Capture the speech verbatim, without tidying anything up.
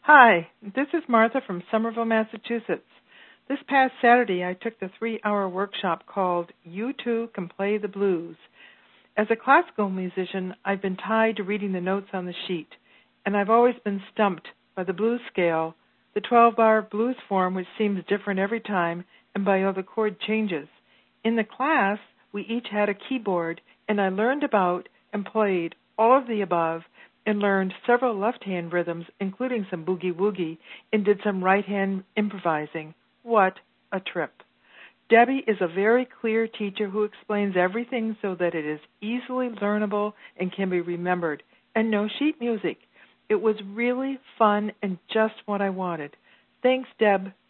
Hi, this is Martha from Somerville, Massachusetts. This past Saturday, I took the three-hour workshop called You Too Can Play the Blues. As a classical musician, I've been tied to reading the notes on the sheet, and I've always been stumped by the blues scale, the twelve-bar blues form, which seems different every time, and by all the chord changes. In the class, we each had a keyboard, and I learned about and played all of the above and learned several left-hand rhythms, including some boogie-woogie, and did some right-hand improvising. What a trip. Debbie is a very clear teacher who explains everything so that it is easily learnable and can be remembered, and no sheet music. It was really fun and just what I wanted. Thanks, Deb.